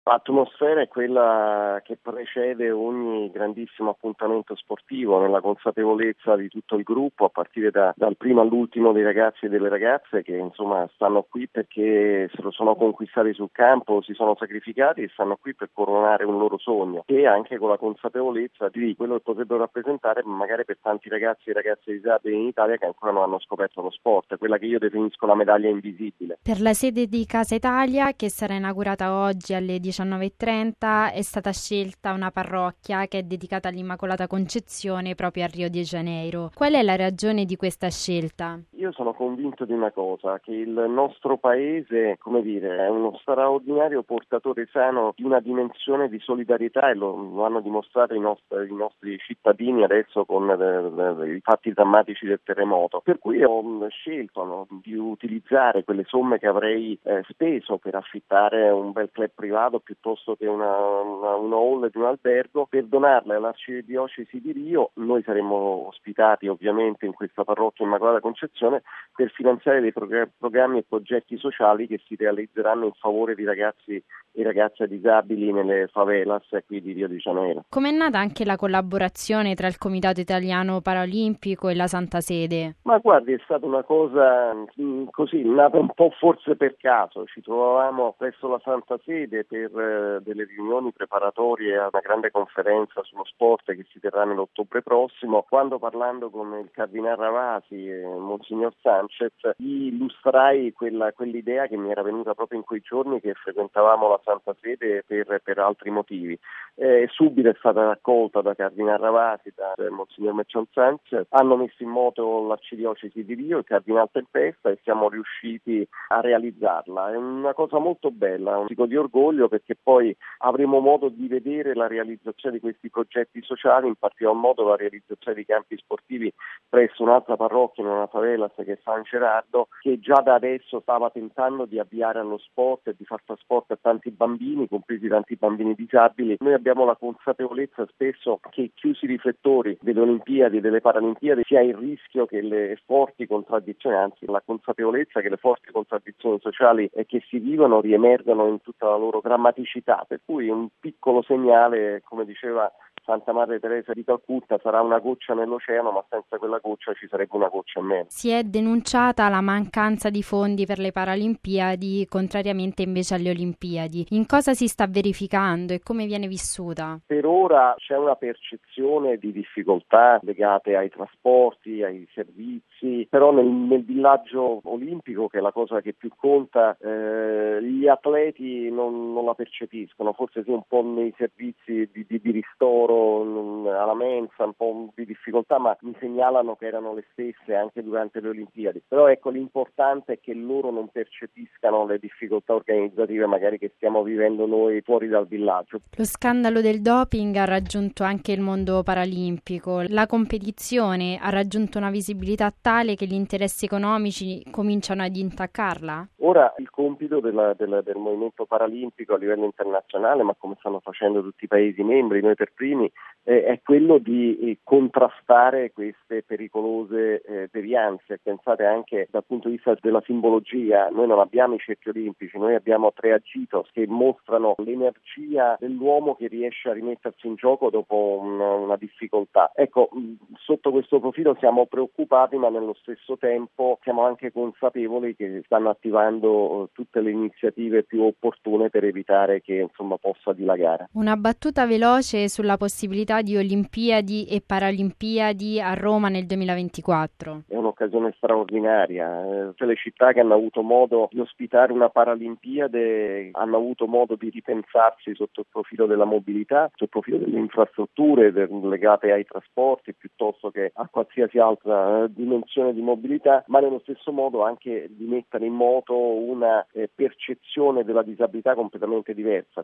L'atmosfera è quella che precede ogni grandissimo appuntamento sportivo, nella consapevolezza di tutto il gruppo, a partire dal primo all'ultimo dei ragazzi e delle ragazze che insomma stanno qui perché se lo sono conquistati sul campo, si sono sacrificati e stanno qui per coronare un loro sogno, e anche con la consapevolezza di quello che potrebbero rappresentare magari per tanti ragazzi e ragazze disabili in Italia che ancora non hanno scoperto lo sport, quella che io definisco la medaglia invisibile. Per la sede di Casa Italia, che sarà inaugurata oggi alle 19:30, è stata scelta una parrocchia che è dedicata all'Immacolata Concezione proprio a Rio de Janeiro. Qual è la ragione di questa scelta? Io sono convinto di una cosa, che il nostro paese, è uno straordinario portatore sano di una dimensione di solidarietà, e lo hanno dimostrato i nostri cittadini adesso con i fatti drammatici del terremoto. Per cui ho scelto di utilizzare quelle somme che avrei speso per affittare un bel club privato piuttosto che una hall di un albergo, per donarle all'Arcidiocesi di Rio. Noi saremmo ospitati ovviamente in questa parrocchia Immacolata Concezione per finanziare dei programmi e progetti sociali che si realizzeranno in favore di ragazzi e ragazze disabili nelle favelas qui di Rio de Janeiro. Com'è nata anche la collaborazione tra il Comitato Italiano Paralimpico e la Santa Sede? Ma guardi, è stata una cosa così, nata un po' forse per caso. Ci trovavamo presso la Santa Sede per delle riunioni preparatorie a una grande conferenza sullo sport che si terrà nell'ottobre prossimo, quando parlando con il Cardinale Ravasi e Monsignor Sanchez gli illustrai quell'idea che mi era venuta proprio in quei giorni che frequentavamo la Santa Sede per altri motivi. Subito è stata raccolta da Cardinale Ravasi, da Monsignor Mercion Sanchez, hanno messo in moto l'Arcidiocesi di Rio, il Cardinale Tempesta, e siamo riusciti a realizzarla. È una cosa molto bella, un picco di orgoglio, perché poi avremo modo di vedere la realizzazione di questi progetti sociali, in particolar modo la realizzazione di campi sportivi presso un'altra parrocchia in una favela che è San Gerardo, che già da adesso stava tentando di avviare allo sport e di far fare sport a tanti bambini, compresi tanti bambini disabili. Noi abbiamo la consapevolezza spesso che chiusi i riflettori delle Olimpiadi e delle Paralimpiadi sia il rischio che le forti contraddizioni, anzi la consapevolezza che le forti contraddizioni sociali che si vivono riemergano in tutta la loro drammaticità, per cui un piccolo segnale, come diceva Santa Madre Teresa di Calcutta, sarà una goccia nell'oceano, ma senza quella goccia ci sarebbe una goccia in meno. Si è denunciata la mancanza di fondi per le Paralimpiadi, contrariamente invece alle Olimpiadi. In cosa si sta verificando e come viene vissuta? Per ora c'è una percezione di difficoltà legate ai trasporti, ai servizi, però nel villaggio olimpico, che è la cosa che più conta, gli atleti non la percepiscono, forse sì un po' nei servizi di ristoro, alla mensa, un po' di difficoltà, ma mi segnalano che erano le stesse anche durante le Olimpiadi. Però ecco, l'importante è che loro non percepiscano le difficoltà organizzative magari che stiamo vivendo noi fuori dal villaggio. Lo scandalo del doping ha raggiunto anche il mondo paralimpico. La competizione ha raggiunto una visibilità tale che gli interessi economici cominciano ad intaccarla? Ora il compito del movimento paralimpico a livello internazionale, ma come stanno facendo tutti i Paesi membri, noi per primi, è quello di contrastare queste pericolose devianze. Pensate anche dal punto di vista della simbologia, noi non abbiamo i cerchi olimpici, noi abbiamo 3 agitos che mostrano l'energia dell'uomo che riesce a rimettersi in gioco dopo una difficoltà. Ecco, sotto questo profilo siamo preoccupati, ma nello stesso tempo siamo anche consapevoli che stanno attivando tutte le iniziative più opportune per evitare che possa dilagare. Una battuta veloce sulla possibilità di Olimpiadi e Paralimpiadi a Roma nel 2024. È un'occasione straordinaria. Le città che hanno avuto modo di ospitare una Paralimpiade hanno avuto modo di ripensarsi sotto il profilo della mobilità, sotto il profilo delle infrastrutture legate ai trasporti, piuttosto che a qualsiasi altra dimensione di mobilità, ma nello stesso modo anche di mettere in moto una percezione della disabilità completamente diversa.